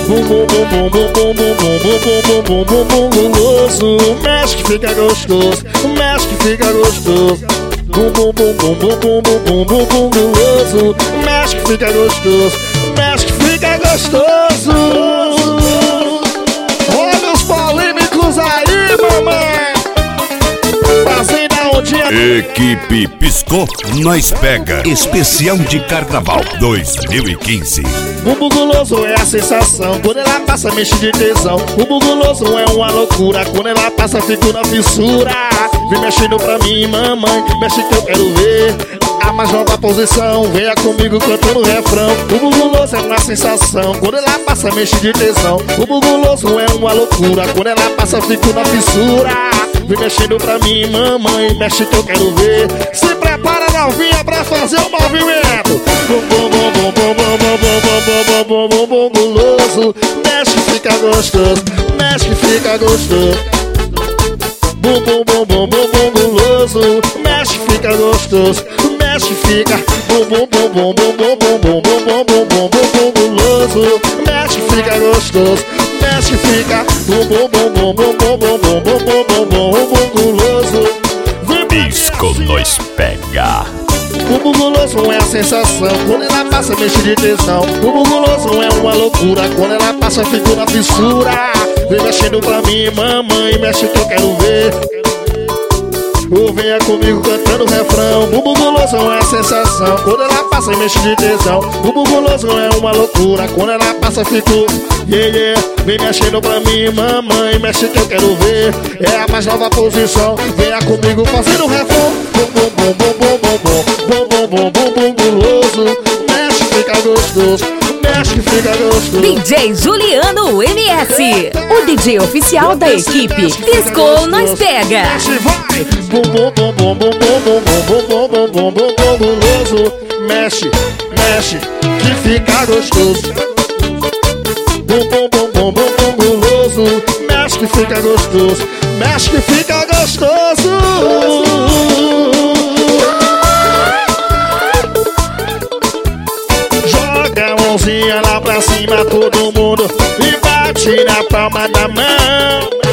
Bum bum bum bum bum bum bum bum bum bum bum bum guloso. Mexe que fica gostoso, mexe que fica gostoso. Bum bum bum bum bum bum bum bum bum guloso. Mexe que fica gostoso, mexe que fica gostoso. Olha os polêmicos aí, mamãe. Fazendo a ondinha. Equipe Piscou, nós pega. Especial de Carnaval 2015. Bumbum guloso é a sensação. Quando ela passa, mexe de tesão. Bumbum guloso é uma loucura. Quando ela passa, fico na fissura. Vem mexendo pra mim, mamãe. Mexe que eu quero ver a mais nova posição. Venha comigo cantando o refrão. Bumbum guloso é uma sensação. Quando ela passa, mexe de tesão. Bumbum guloso é uma loucura. Quando ela passa, fico na fissura. Vem mexendo pra mim, mamãe. Mexe que eu quero ver. Se prepara, novinha, pra fazer o movimento. Bum bum bum bum bum bum bum bum bum bum bum guloso. Mexe que fica gostoso, mexe que fica gostoso. Bum bum bum bum bum bum guloso. Mexe que fica gostoso, mexe que fica. Bum bum bum bum bum bum bum bum bum bum bum bum guloso. Mexe que fica gostoso, mexe que fica. Bum bum bum bum bum bum bum bum bum bum bum guloso. Pisco nós pega. Bumbum guloso é a sensação. Quando ela passa, mexe de tesão. Bumbum guloso é uma loucura. Quando ela passa, fico na fissura. Vem mexendo pra mim, mamãe. Mexe que eu quero ver. Ou venha comigo cantando o refrão. Bumbum guloso é a sensação. Quando ela passa, mexe de tesão. Bumbum guloso é uma loucura. Quando ela passa, fico yeah, yeah. Vem mexendo pra mim, mamãe. Mexe que eu quero ver. É a mais nova posição. Venha comigo fazendo o refrão. Bum bum bum bum bum bum bum bum bum bum bum guloso. Mexe que fica gostoso, mexe que fica gostoso. DJ Juliano MS, o DJ oficial da equipe Piscou nós pega. Mexe vai. Bum bum bum bum bum bum bum bum bum bum bum bum guloso. Mexe, mexe que fica gostoso. Bum bum bum bum bum bum guloso. Mexe que fica gostoso, mexe que fica gostoso. Joga a mãozinha lá pra cima todo mundo e bate na palma da mão.